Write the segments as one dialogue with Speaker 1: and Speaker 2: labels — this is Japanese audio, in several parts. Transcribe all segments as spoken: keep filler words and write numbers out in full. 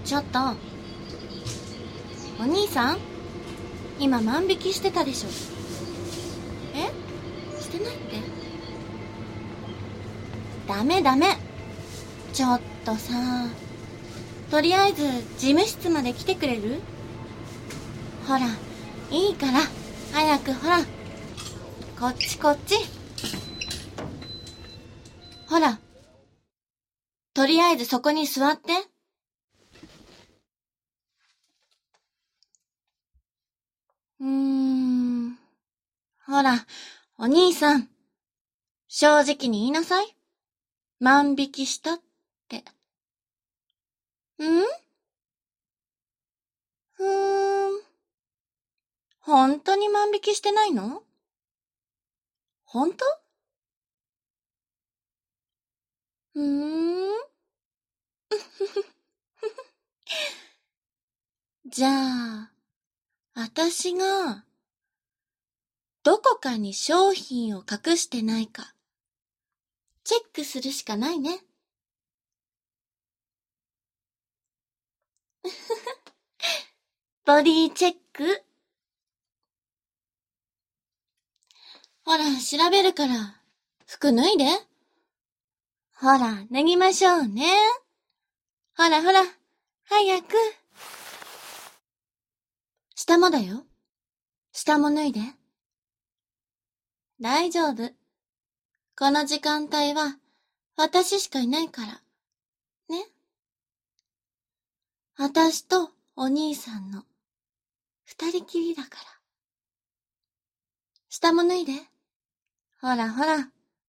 Speaker 1: ちょっと、お兄さん、今万引きしてたでしょ。え？してないって？ダメダメ。ちょっとさ、とりあえず事務室まで来てくれる？ほら、いいから、早くほら。こっちこっち。ほら、とりあえずそこに座って。うーん。ほら、お兄さん。正直に言いなさい。万引きしたって。ん？ふーん。本当に万引きしてないの？本当？うーん。じゃあ、あたしが、どこかに商品を隠してないか、チェックするしかないね。ボディチェック。ほら、調べるから、服脱いで。ほら、脱ぎましょうね。ほらほら、早く。下もだよ。下も脱いで。大丈夫。この時間帯は、私しかいないから。ね。私とお兄さんの、二人きりだから。下も脱いで。ほらほら。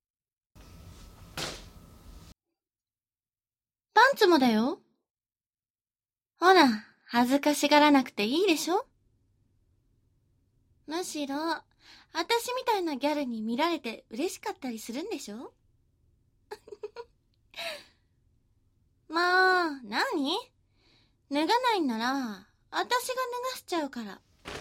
Speaker 1: パンツもだよ。ほら、恥ずかしがらなくていいでしょ？むしろ、あたしみたいなギャルに見られて嬉しかったりするんでしょ？まあ、なに？脱がないんなら、あたしが脱がしちゃうから。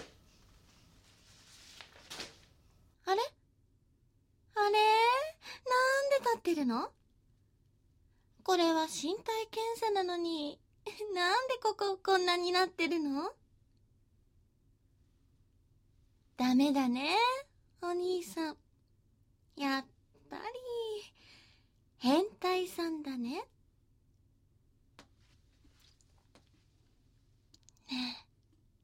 Speaker 1: あれ？あれ？なんで立ってるの？これは身体検査なのに、なんでこここんなになってるの？ダメだね、お兄さん。やっぱり、変態さんだね。ねえ。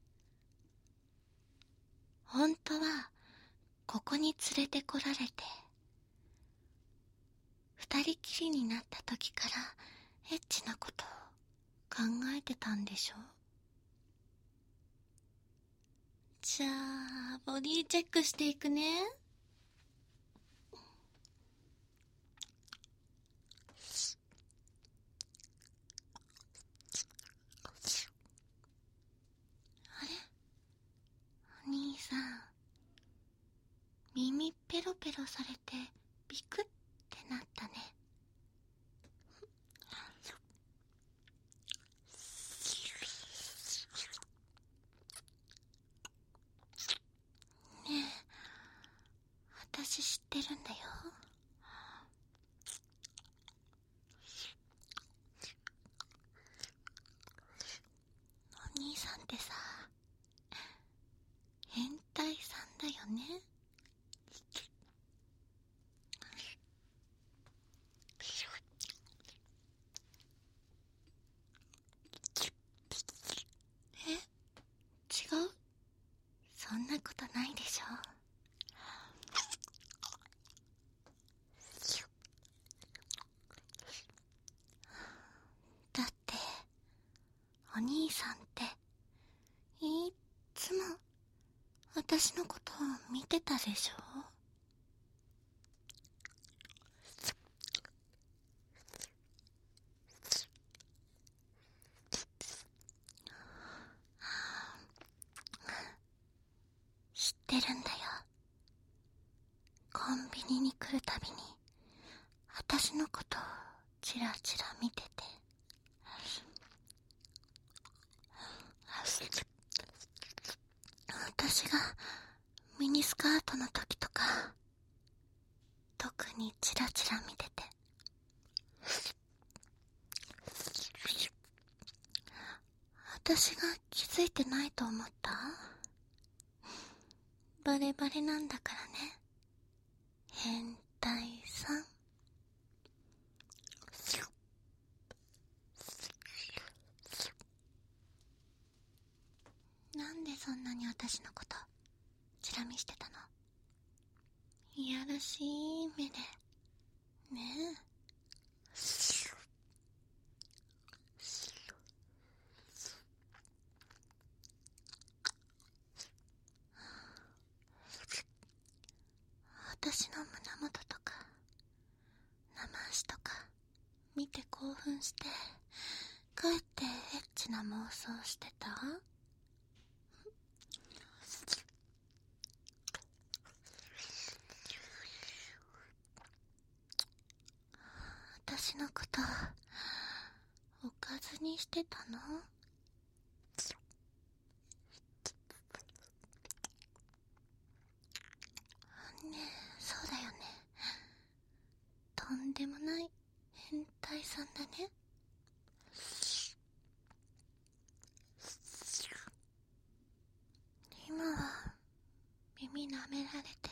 Speaker 1: 本当は、ここに連れてこられて、二人きりになった時からエッチなことを考えてたんでしょ？じゃあ、ボディチェックしていくね。あれ？お兄さん、耳ペロペロされてビクってなったね。ねえ、私知ってるんだよ。お兄さんってさ、変態さんだよね。え？違う？そんなことないでしょ。だってお兄さんっていっつも私のことを見てたでしょ。知ってるんだよ。コンビニに来るたびに私のことをチラチラ見てて、私がミニスカートの時とか特にチラチラ見てて、 私が気づいてないと思った？バレバレなんだからね、変態さん。なんでそんなに私のことチラ見してたの？いやらしい目でねえ。私の胸元とか生足とか見て興奮してかえってエッチな妄想してた？私のことおかずにしてたの？ねえ、そうだよね。とんでもない変態さんだね。今は耳舐められて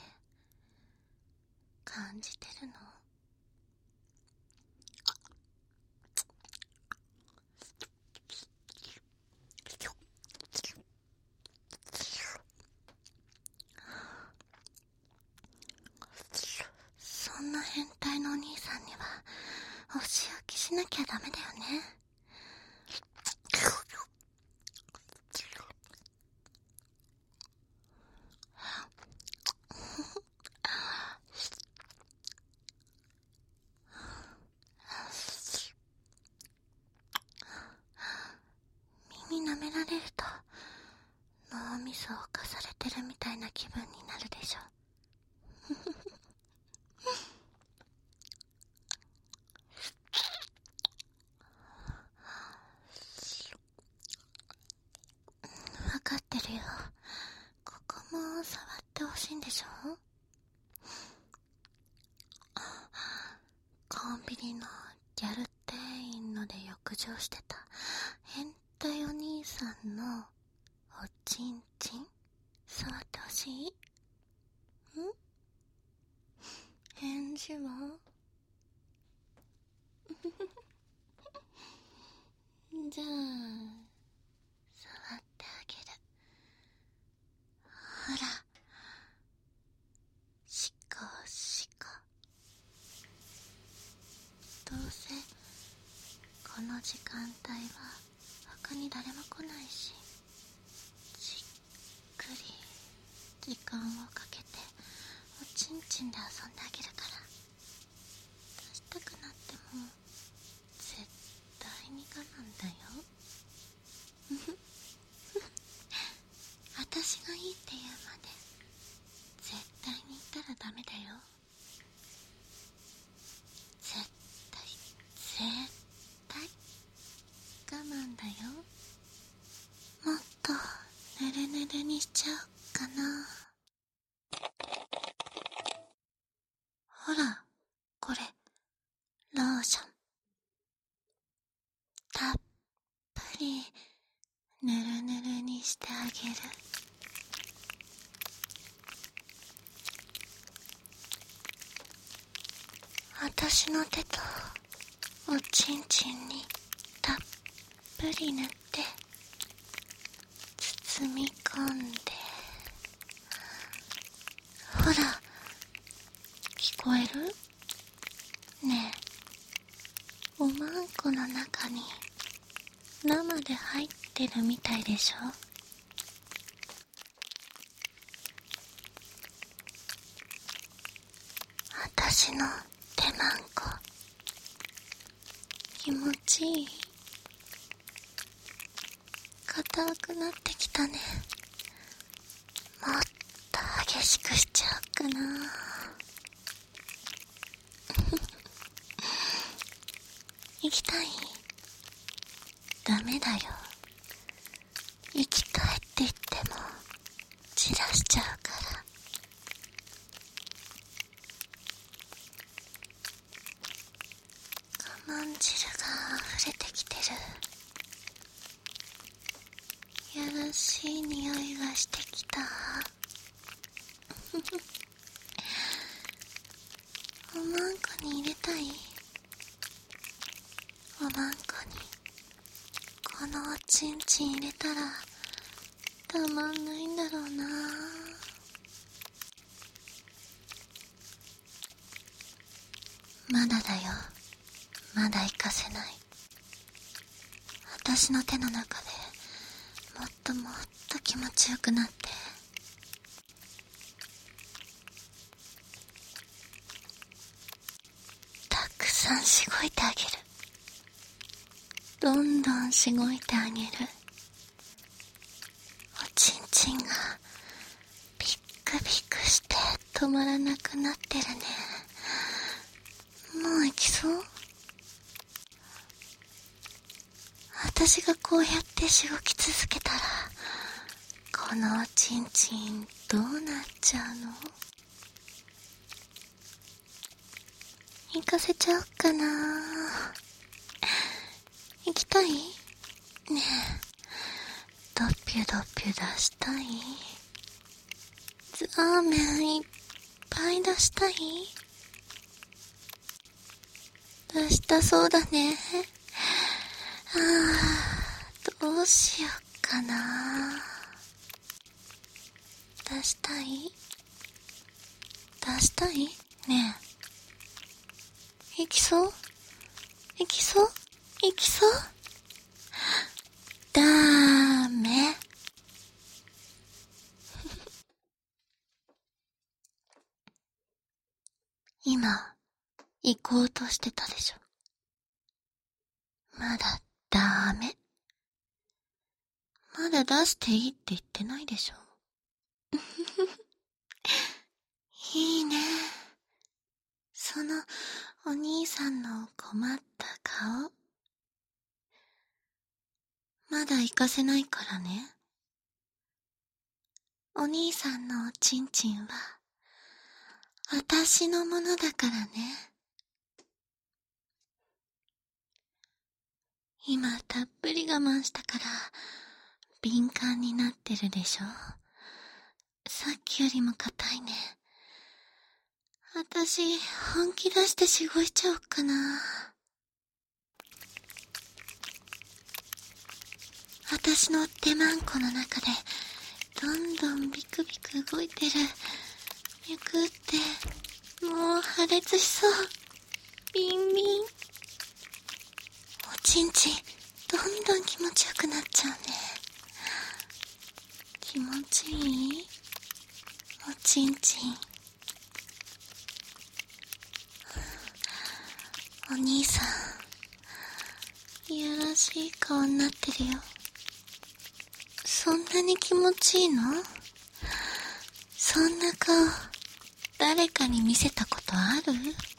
Speaker 1: 感じてるの？そんな変態のお兄さんにはお仕置きしなきゃダメだよね。耳舐められると脳みそを侵されてるみたいな気分になるでしょ。わかってるよ。ここも触ってほしいんでしょ？コンビニのギャル店員ので浴場してた変態お兄さんのおちんちん触ってほしい？ん？返事は？じゃあ触ってあげる。ほら、シコシコ。どうせこの時間帯は他に誰も来ないし、じっくり時間をかけておちんちんで遊んであげるから。出したくなっても絶対に我慢だよ。私がいいって言うまで絶対に言ったらダメだよ。絶対絶対我慢だよ。もっとぬるぬるにしちゃおっかな。ほら、これローションたっぷりぬるぬるにしてあげる。私の手とおちんちんにたっぷり塗って包み込んで、ほら、聞こえる？ねえ、おまんこの中に生で入ってるみたいでしょ？私の手まんこ気持ちいい？硬くなってきたね。もっと激しくしちゃおうかな。行きたい？ダメだよ。行きたいって言っても散らしちゃうから。我慢汁が溢れてきてる。 やらしい匂いがしてきた。おまんこに入れたい？おまんこにこのおちんちん入れたらたまんないんだろうな。まだだよ、まだ行かせない。私の手の中でもっともっと気持ちよくなって。たくさんしごいてあげる。どんどんしごいてあげる。おちんちんがビックビックして止まらなくなってるね。もう行きそう？私がこうやってしごき続けたらこのおちんちんどうなっちゃうの？行かせちゃおっかな。行きたい？ねえ、ドッピュドッピュ出したい？ザーメンいっぱい出したい？出したそうだね。ああ、どうしよっかな。出したい？出したい？ねえ、行きそう？行きそう？行きそう？ダメ。今行こうとしてたでしょ。まだダメ。まだ出していいって言ってないでしょ。いいね。そのお兄さんの困った顔。まだ行かせないからね。お兄さんのおちんちんは私のものだからね。今たっぷり我慢したから敏感になってるでしょ。さっきよりも硬いね。私本気出してしごいちゃおっかな。私の手まんこの中でどんどんビクビク動いてる。ゆくってもう破裂しそう。ビンビン。おちんちんどんどん気持ちよくなっちゃうね。気持ちいい？おちんちん。お兄さんいやらしい顔になってるよ。そんなに気持ちいいの？そんな顔誰かに見せたことある？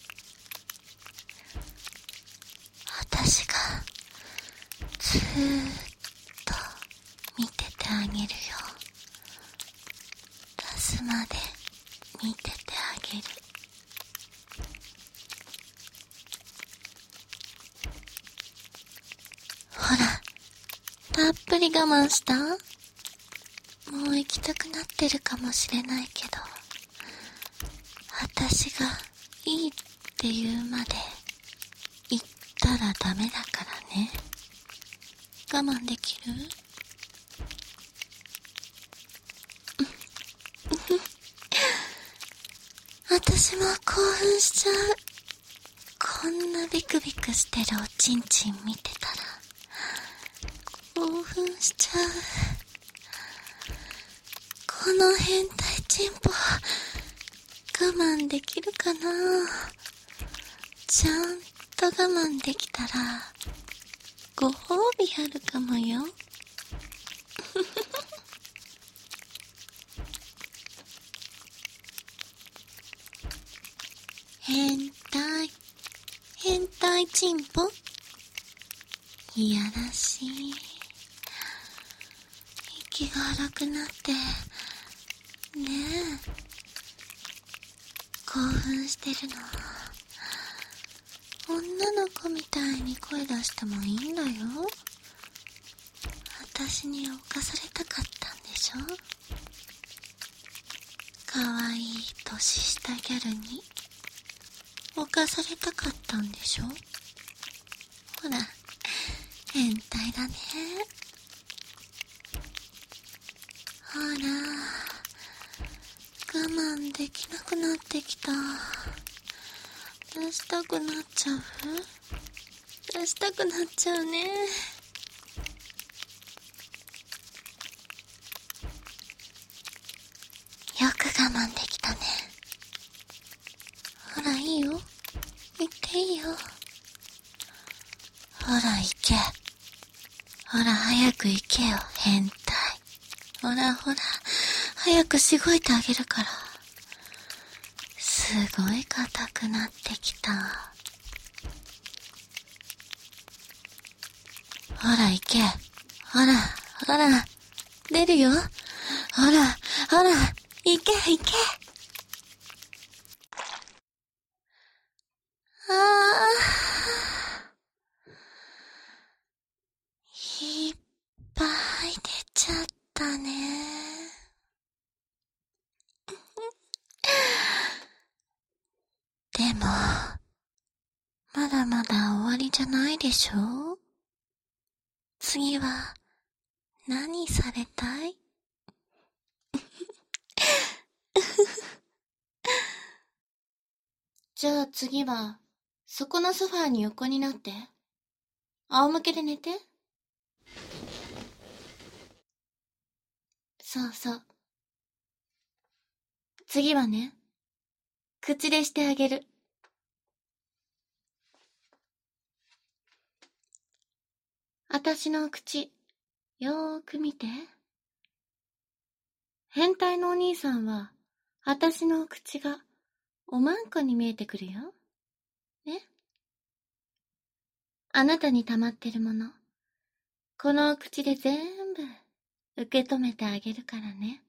Speaker 1: 私がずーっと見ててあげるよ。出すまで見ててあげる。ほら、たっぷり我慢した？もう行きたくなってるかもしれないけど、私がいいって言うまで言ったらダメだからね。我慢できる？私も興奮しちゃう。こんなビクビクしてるおちんちん見てたら興奮しちゃう。この変態チンポ我慢できるかな。ちゃんと我慢できたらご褒美あるかもよ。変態変態チンポいやらしい。息が荒くなってねえ、興奮してるの。女の子みたいに声出してもいいんだよ。 私に侵されたかったんでしょ？かわいい年下ギャルに侵されたかったんでしょ？ほら、変態だね。ほら、我慢できなくなってきた。出したくなっちゃう？出したくなっちゃうね。よく我慢できたね。ほら、いいよ。行っていいよ。ほら、行け。ほら、早く行けよ、変態。ほらほら、早くしごいてあげるから。すごい硬くなってきた。ほら、行け。ほら、ほら、出るよ。ほら、ほら、行け、行け。ああ。いっぱい出ちゃったね。でも、まだまだ終わりじゃないでしょ？次は、何されたい？じゃあ次は、そこのソファーに横になって。仰向けで寝て。そうそう。次はね、口でしてあげる。あたしの口、よーく見て。変態のお兄さんは、あたしの口が、おまんこに見えてくるよ。ね。あなたに溜まってるもの、この口で全部、受け止めてあげるからね。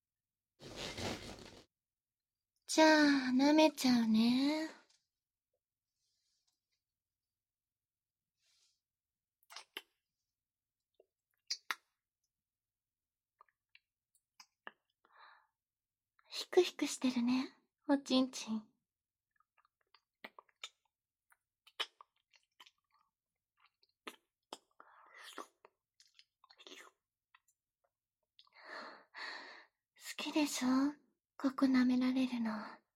Speaker 1: じゃあ、舐めちゃうね。ひくひくしてるね、おちんちん。好きでしょ？ここ舐められるの。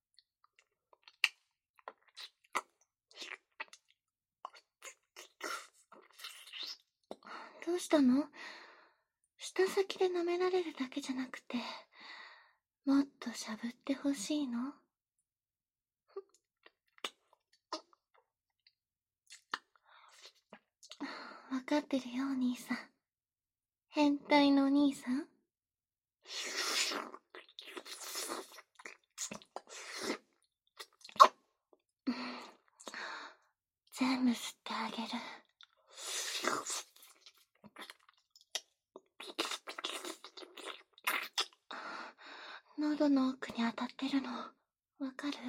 Speaker 1: どうしたの？舌先で舐められるだけじゃなくて、もっとしゃぶってほしいの？わかってるよ、お兄さん。変態のお兄さん。全部吸ってあげる。喉の奥に当たってるの、わかる？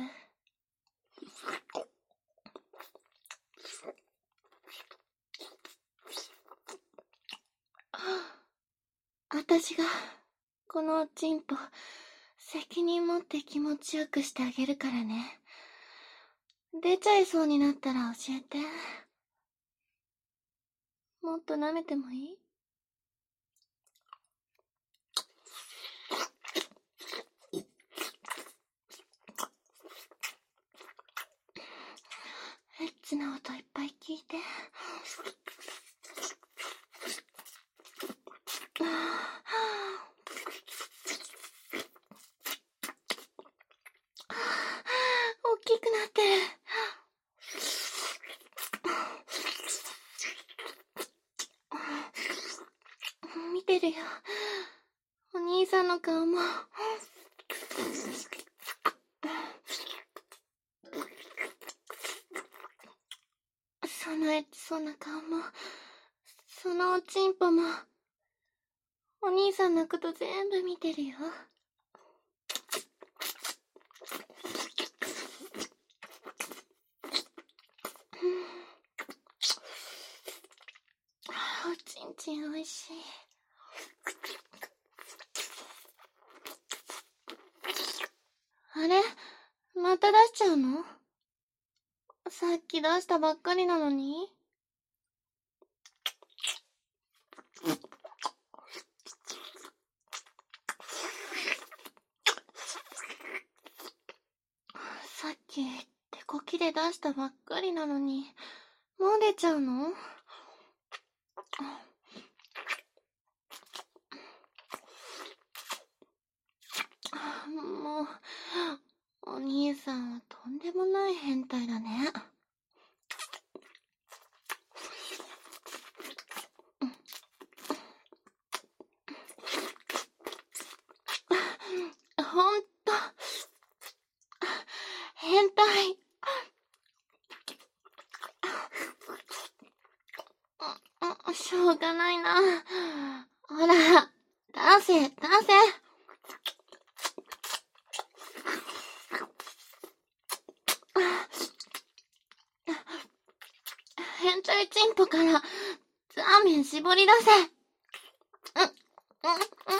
Speaker 1: あたしが、このおちんぽ、責任持って気持ちよくしてあげるからね。出ちゃいそうになったら教えて。もっと舐めてもいい？エッチな音いっぱい聞いて。大きくなってる。見てるよ。お兄さんの顔も。そのエッチそうな顔も、そのおちんぽも、お兄さんのこと全部見てるよ。おちんちんおいしい。 あれ、また出しちゃうの？さっき出したばっかりなのに。さっき手こきで出したばっかりなのに、もう出ちゃうの？もう、お兄さんはとんでもない変態だね。ほんと、変態。しょうがないな。ほら、出せ、出せ。変態チンポからザーメン絞り出せ。うん、うん、うん、うん。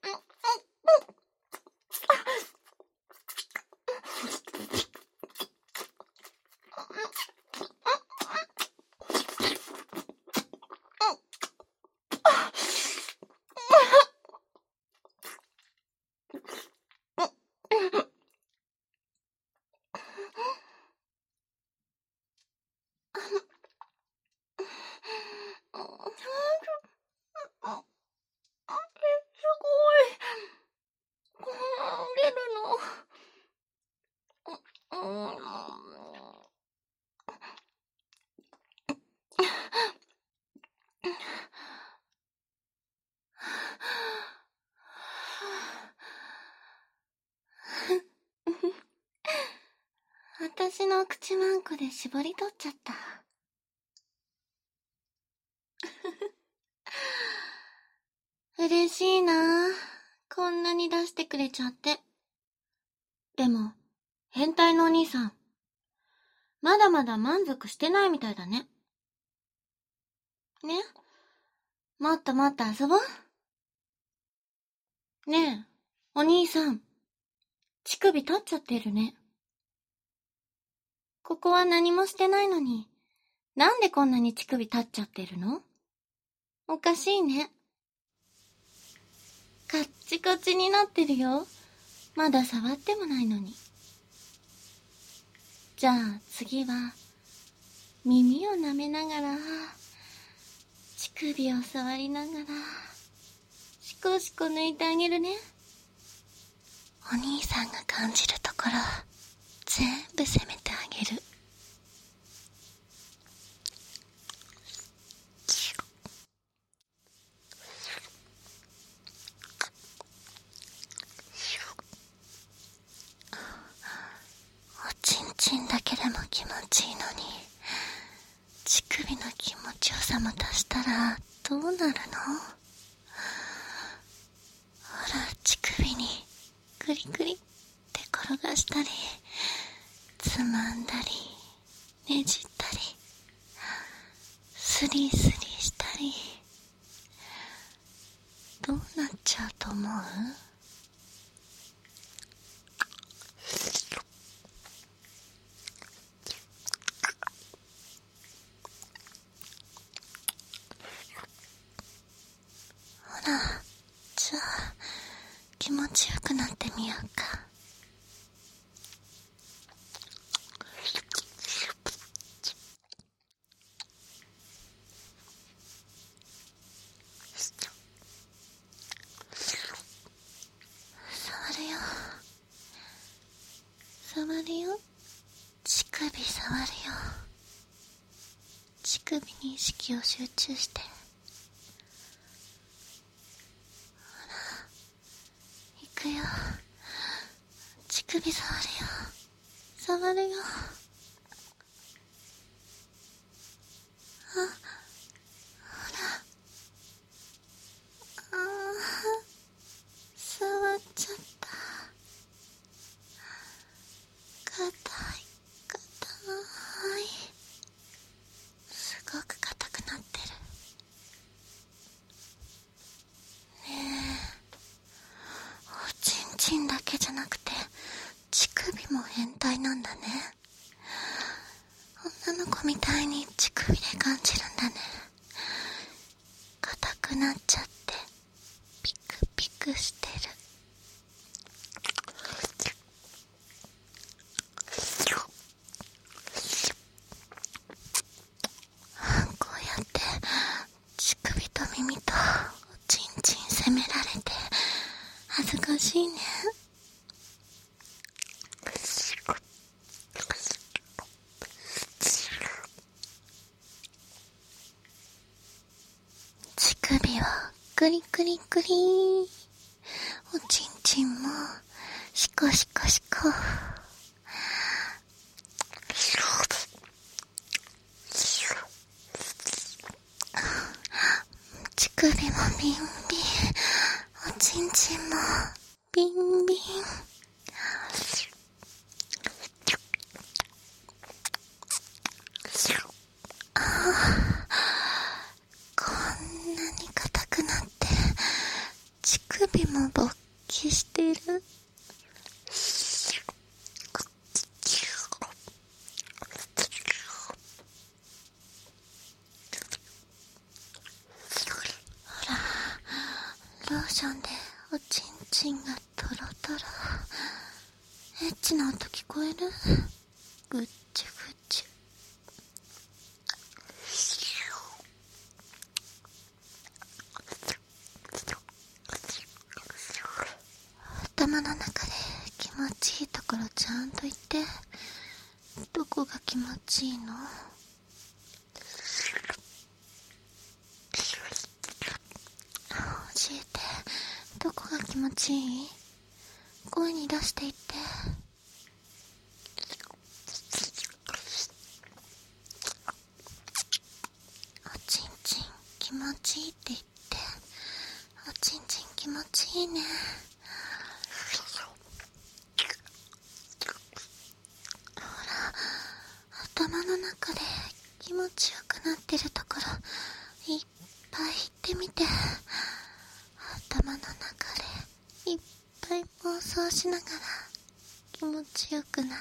Speaker 1: 私の口マンコで絞り取っちゃった。嬉しいな。こんなに出してくれちゃって。でも、変態のお兄さん、まだまだ満足してないみたいだね。ね？もっともっと遊ぼう。ねえ、お兄さん、乳首立っちゃってるね。ここは何もしてないのに、なんでこんなに乳首立っちゃってるの？おかしいね。カッチカチになってるよ。まだ触ってもないのに。じゃあ次は、耳を舐めながら、乳首を触りながら、しこしこ抜いてあげるね。お兄さんが感じるところ、全部責めてあげる。おちんちんだけでも気持ちいいのに、乳首の気持ちよさも足したらどうなるの？ほら、乳首にグリグリって転がしたり、つまんだり、ねじったり、スリスリしたり、どうなっちゃうと思う？ほら、じゃあ気持ちよくなってみようか。触るよ、触るよ、乳首触るよ。乳首に意識を集中して。ほら、行くよ。乳首触るよ、触るよ。あ、ほら、あー、触っちゃった。硬い、硬い。すごく硬くなってる。ねえ、おちんちんだけじゃなくて、 の子みたいに乳首で感じるんだね。硬くなっちゃってピクピクしてる。こうやって乳首と耳とおちんちん責められて恥ずかしいね。乳首はクリクリクリーン、おちんちんもシコシコシコ。乳首もビンビン、おちんちんもビンビン。ああ、こんなに硬くなって乳首も勃起してる。ローションでおちんちんがトロトロ。エッチな音聞こえる？ぐっちゅぐっちゅ。頭の中で気持ちいいところちゃんと言って。どこが気持ちいいの？教えて。どこが気持ちいい？声に出して言って。おちんちん気持ちいいって言って。おちんちん気持ちいいね。ほら、頭の中で気持ちよくなってるところいっぱい言ってみて。頭の中でいっぱい妄想しながら気持ちよくなって。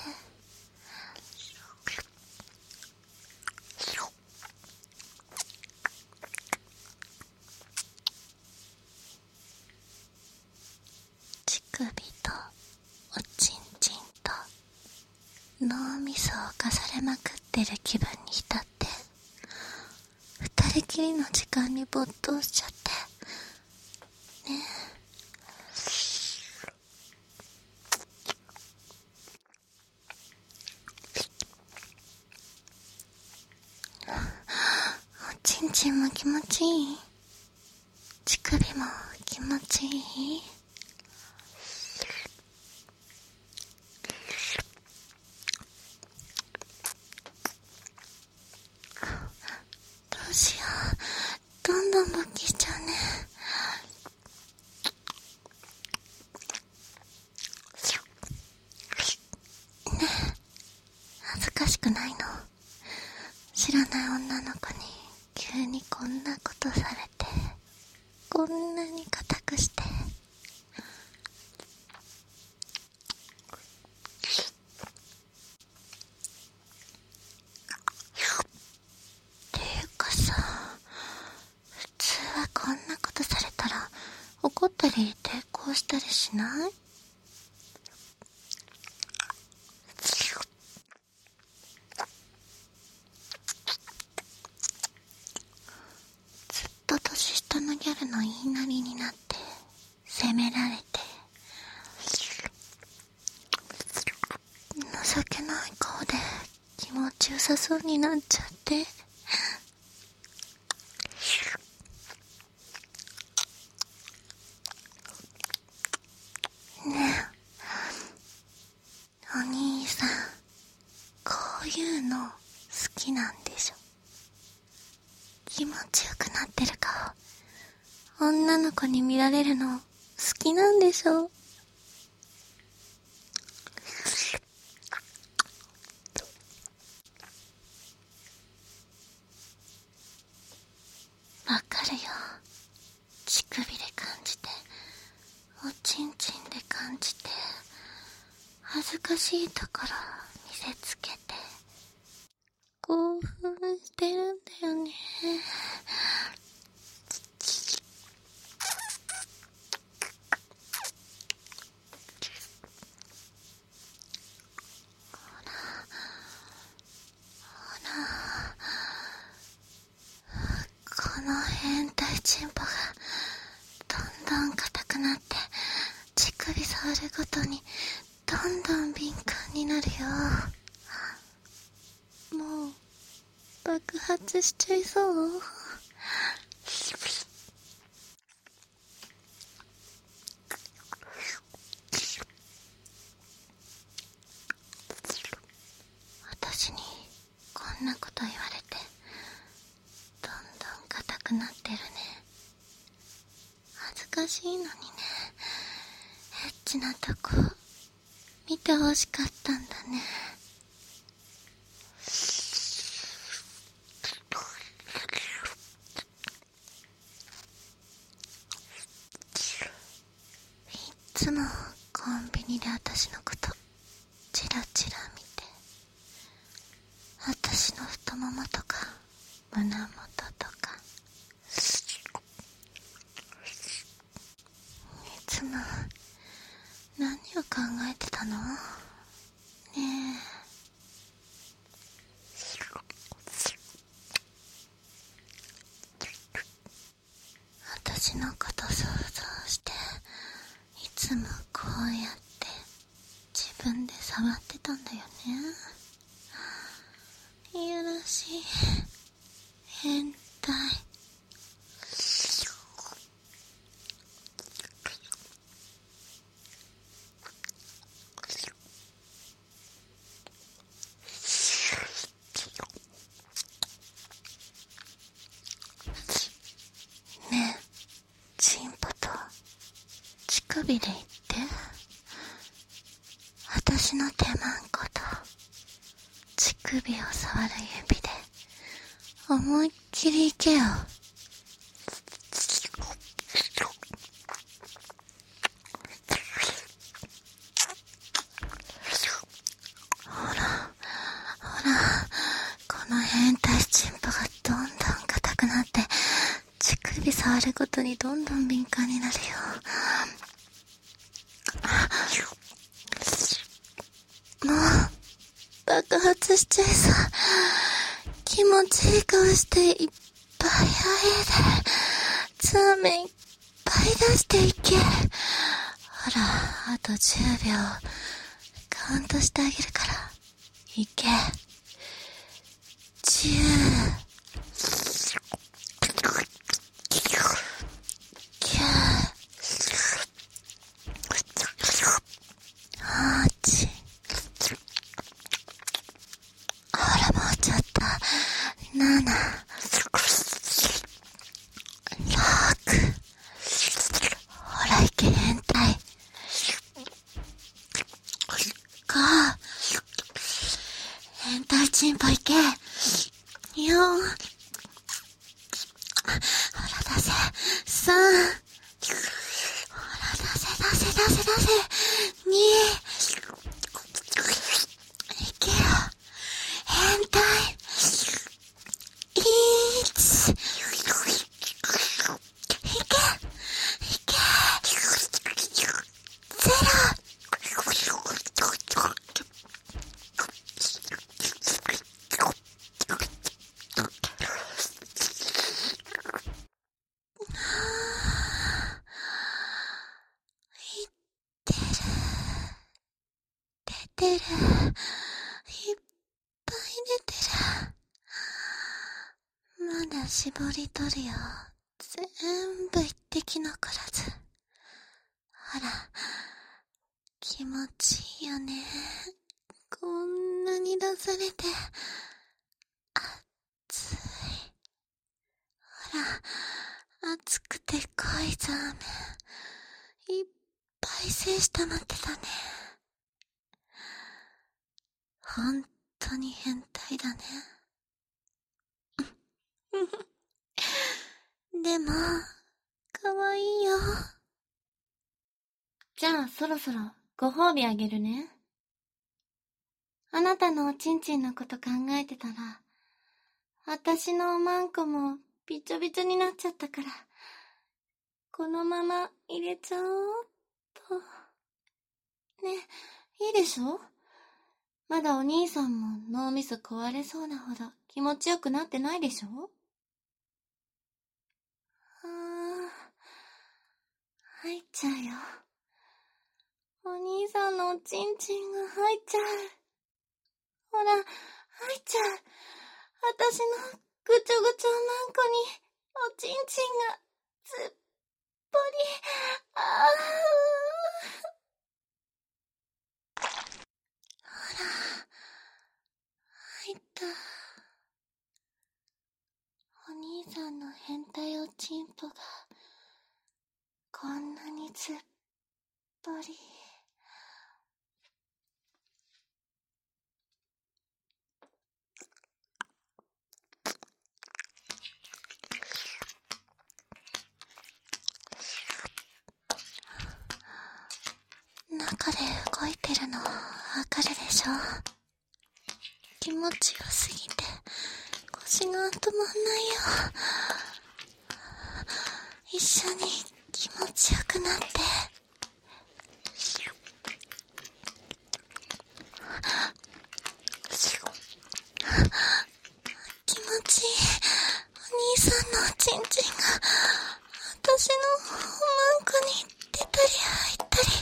Speaker 1: 乳首とおちんちんと脳みそを犯されまくってる気分に浸って二人きりの時間に没頭しちゃってね。おちんちんも気持ちいい？乳首も気持ちいい？どうしよう、どんどん勃起しちゃうね。ねえ、恥ずかしくないの？知らない女の子に急にこんなことされて、こんなに硬くして。っていうかさ、普通はこんなことされたら怒ったり抵抗したりしない？ずっと年下のギャルの言いなりになって責められて、情けない顔で気持ちよさそうになっちゃって。ねえ、お兄さん、こういうの好きなんでしょ？気持ちよくなってる顔、女の子に見られるの好きなんでしょ？わかるよ。乳首で感じて、おちんちんで感じて、恥ずかしいところ見せつけて。 チンポがどんどん硬くなって、乳首触るごとにどんどん敏感になるよ。もう爆発しちゃいそう。私にこんなこと言われてどんどん硬くなってるね。恥ずかしいのにね。エッチなとこ見てほしかったんだね。いつもコンビニで私のことチラチラ見て、私の太ももとか胸元とか、いつも何を考えてたの？ねえ。私のこと想像して、いつもこうやって自分で触ってたんだよね。いやらしい変態。ねえ、チンポと乳首で言って。私の手マンコと乳首を触る指で思いっきりいけよ。ほらほら、この変態チンポがどんどん硬くなって、乳首触るごとにどんどん敏感になるよ。もう爆発しちゃいそう。気持ちいい顔していっぱいあげて、ツーメンいっぱい出していけ。ほら、あとじゅうびょうカウントしてあげるからいけ。じゅう、きゅう、はち、ほらもうちょっと、なな、ろく、ほらいけ変態、ご、変態チンポいけ、よん、ほら出せ、さん、ほら出せ出せ出せ出せ、に、いけよ変態、いち、いけいけ、ゼロ、出てる、いっぱい出てる。まだ絞り取るよ。全部一滴残らず。ほら、気持ちいいよね。こんなに出されて、熱い。ほら、熱くて濃いザーメン、いっぱい精子溜まってたね。ほんとに変態だね。でも、かわいいよ。じゃあそろそろご褒美あげるね。あなたのおちんちんのこと考えてたら、私のおまんこもびちょびちょになっちゃったから、このまま入れちゃおうと。ね、いいでしょ？まだお兄さんも脳みそ壊れそうなほど気持ちよくなってないでしょ？は入っちゃうよ。お兄さんのおちんちんが入っちゃう。ほら、入っちゃう。私のぐちょぐちょマンコにおちんちんがずっぽり。あー。ほら、入った。お兄さんの変態おちんぽがこんなにずっぽり。中で動いてるのわかるでしょ。気持ちよすぎて腰が止まんないよ。一緒に気持ちよくなって。気持ちいい。お兄さんのおちんちんが私のマンコに出たり入ったり。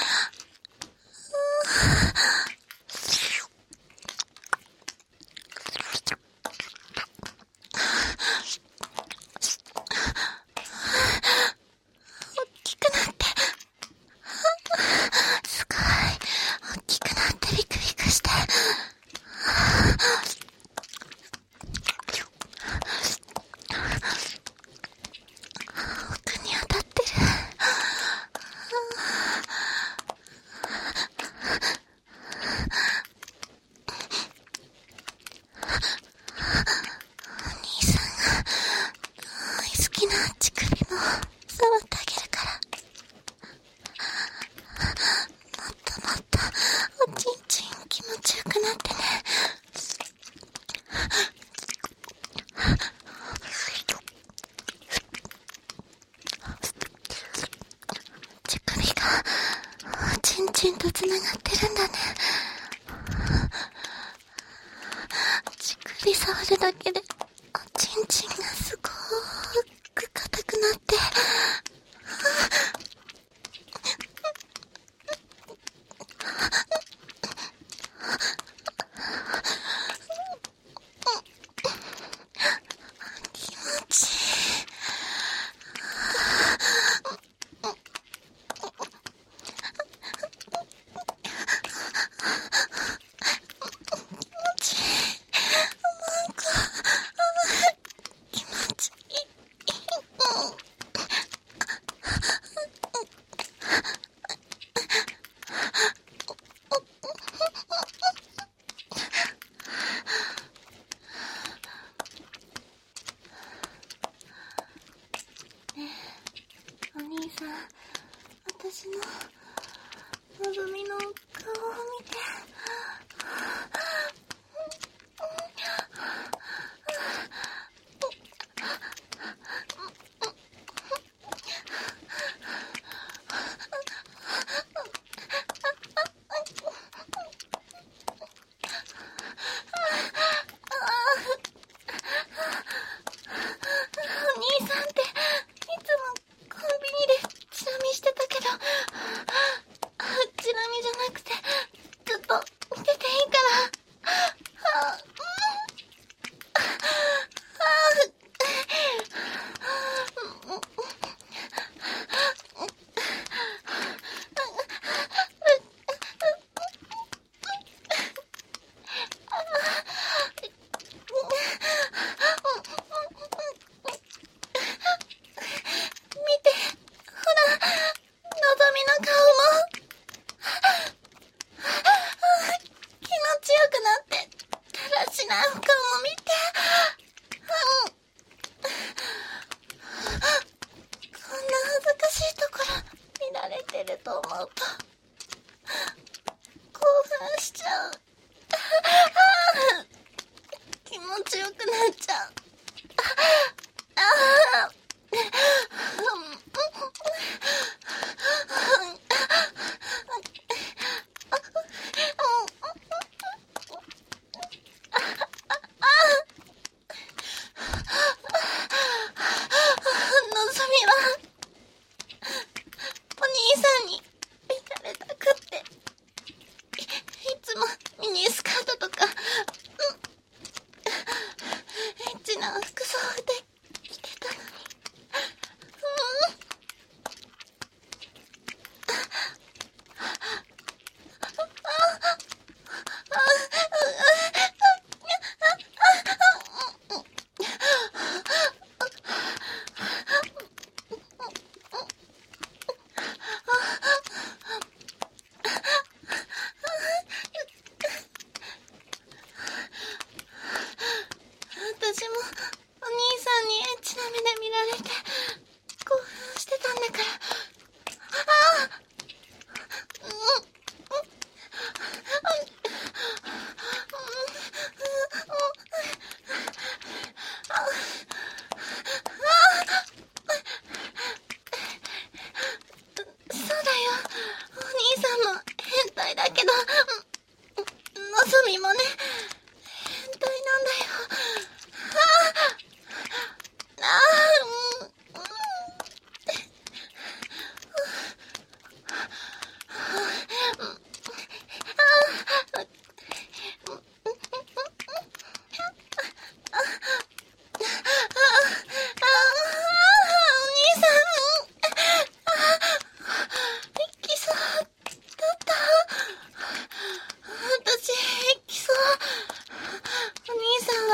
Speaker 1: チンチンとつながってるんだね。じっくり触るだけでおちんちんがすごく硬くなって、気持ちいい。お兄さん、私ののぞみの顔を見て。お兄さんっていつもコンビニでチラ見してたけど、チラ見じゃなくてずっと見てていいから。あ、なんかも見て、うん、こんな恥ずかしいところ見られてると思うと興奮しちゃう。気持ちよくなっちゃう。ああ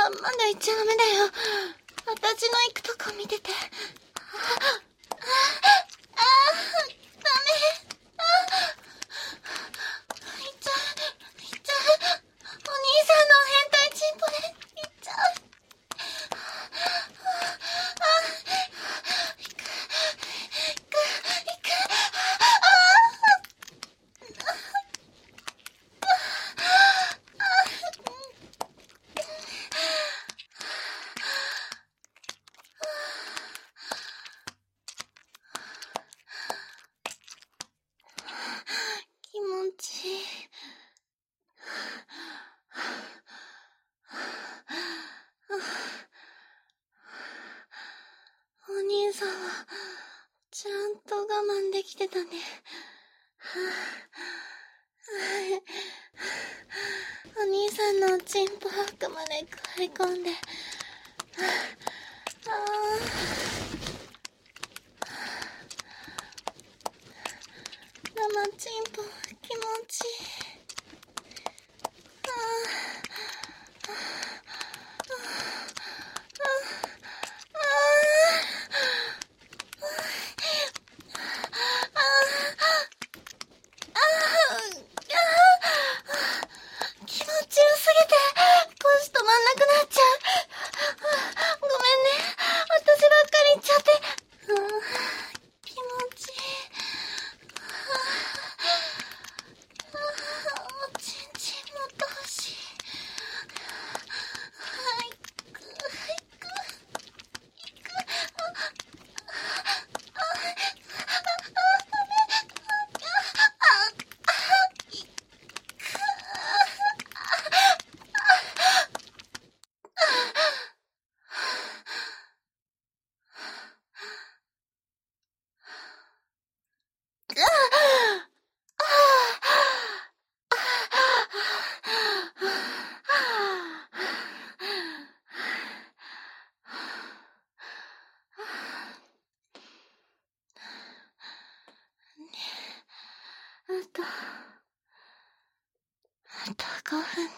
Speaker 1: まだ行っちゃダメだよ。私の行くとこ見てて。ああ、ああ、ダメ。ああ、行っちゃう、行っちゃう。お兄さんの変態チンポで行っちゃう。ああ、行く、行く、行く。あ気持ちいい。お兄さんはちゃんと我慢できてたね。お兄さんのチンポ奥まで食い込んで、ああ、生チンポ気持ちいい。ああ、ああ、ああ、気持ちよすぎて腰止まんなくなっちゃう。ごめんね、私ばっかり言っちゃって。気持ちいい。おちんちんもっと欲しい。はいくはいくいく。あと、あとごふんね。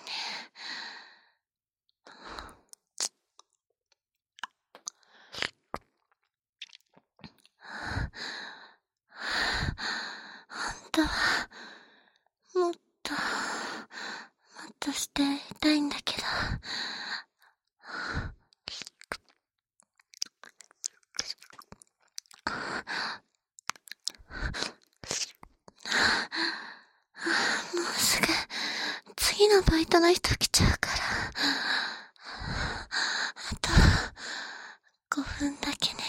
Speaker 1: 本当は、もっと、もっとしていたいんだけど。もうすぐ、次のバイトの人来ちゃうから。あと、ごふんだけね。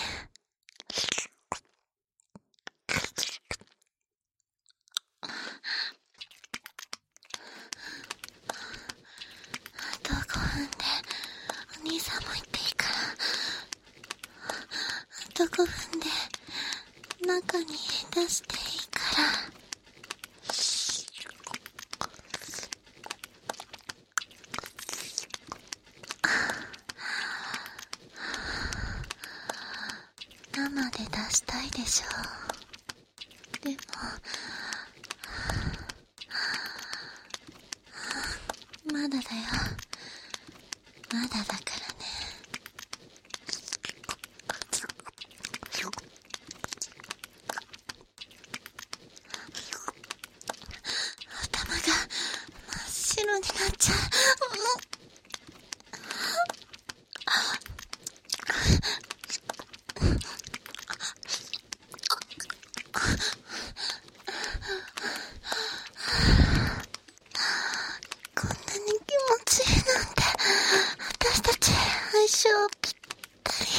Speaker 1: あとごふんで、お兄さんも行っていいから。あとごふんで、中に出していいから。生で出したいでしょ。でも、まだだよ。まだだからね。頭が真っ白になっちゃう。もうこんなに気持ちいいなんて、私たち相性ぴったり。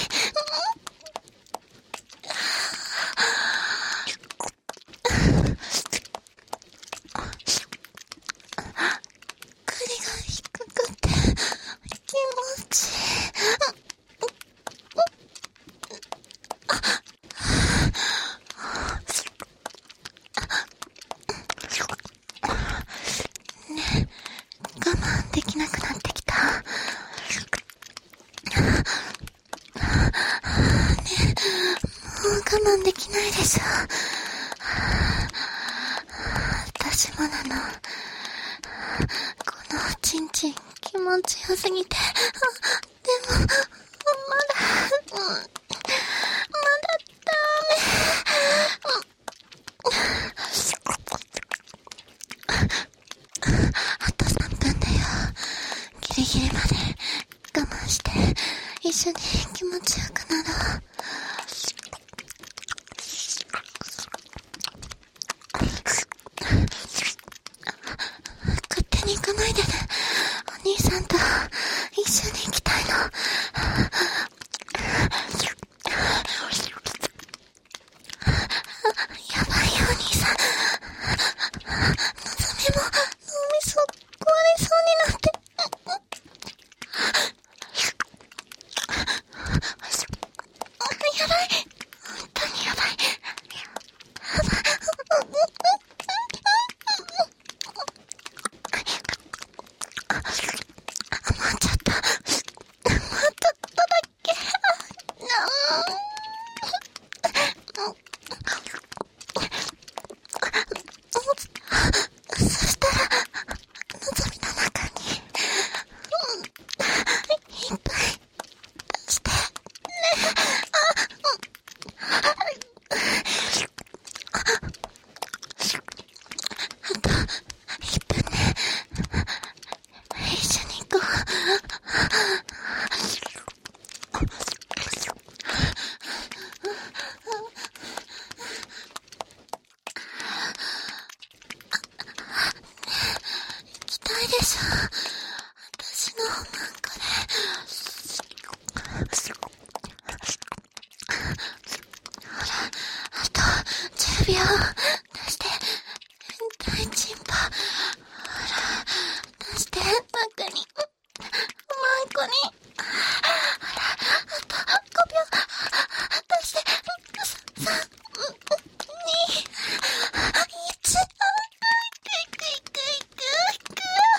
Speaker 1: 首が低くて気持ちいい。ねえ、我慢できなくなってきた。ねえ、もう我慢できないでしょ。私もなの。このおちんちん気持ちよ寒すぎて。でも、まだ、うん、まだダメ。あとさんぷんだよ。ギリギリまで我慢して、一緒に気持ちよくなろう。勝手に行かないでね。お兄さんと一緒に行きたいの。やばいよお兄さん。のぞみも脳みそ壊れそうになって。やばい。本当にやばい。やばい。もうちょっと。もうちょっとだけ。そしたら、のぞみの中に、いっぱい出して。あといっぷんね。一緒に行こう。行きたいでしょ。私のおまんこで。ほら、あとじゅうびょう出して。変態チンポ。ほら、出して、中に。おまんこに。ほら、あとごびょう。出して。さん、に、いち。いくいくいくいくいく。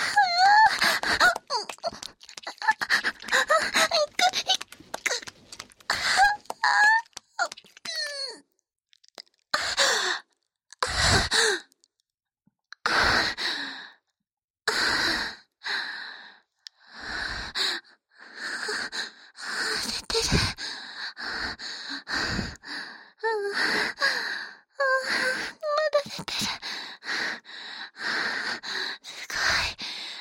Speaker 1: 出てる。まだ出てる。すごい。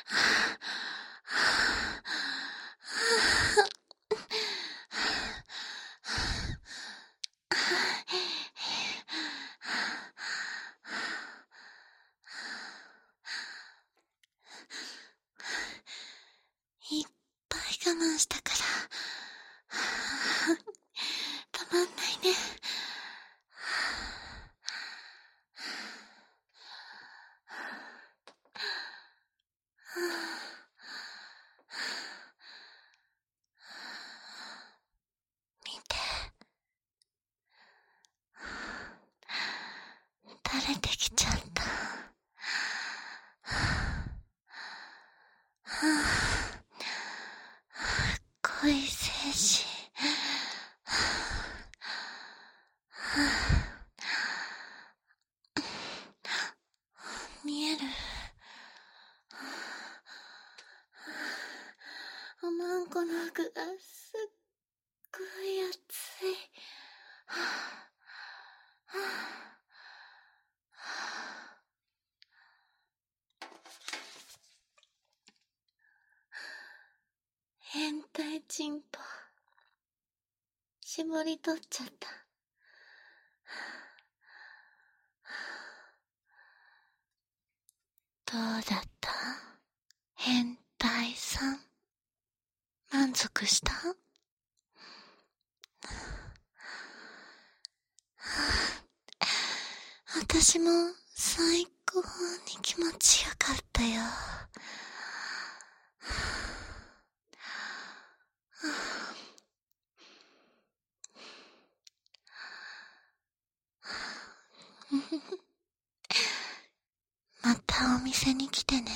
Speaker 1: いっぱい我慢したからたまんないね。見て、垂れてきちゃった。恋精子。見える。おまんこの服がすっごい熱い。変態チンポ。絞り取っちゃった。どうだった？変態さん。満足した？私も最高に気持ちよかったよ。またお店に来てね。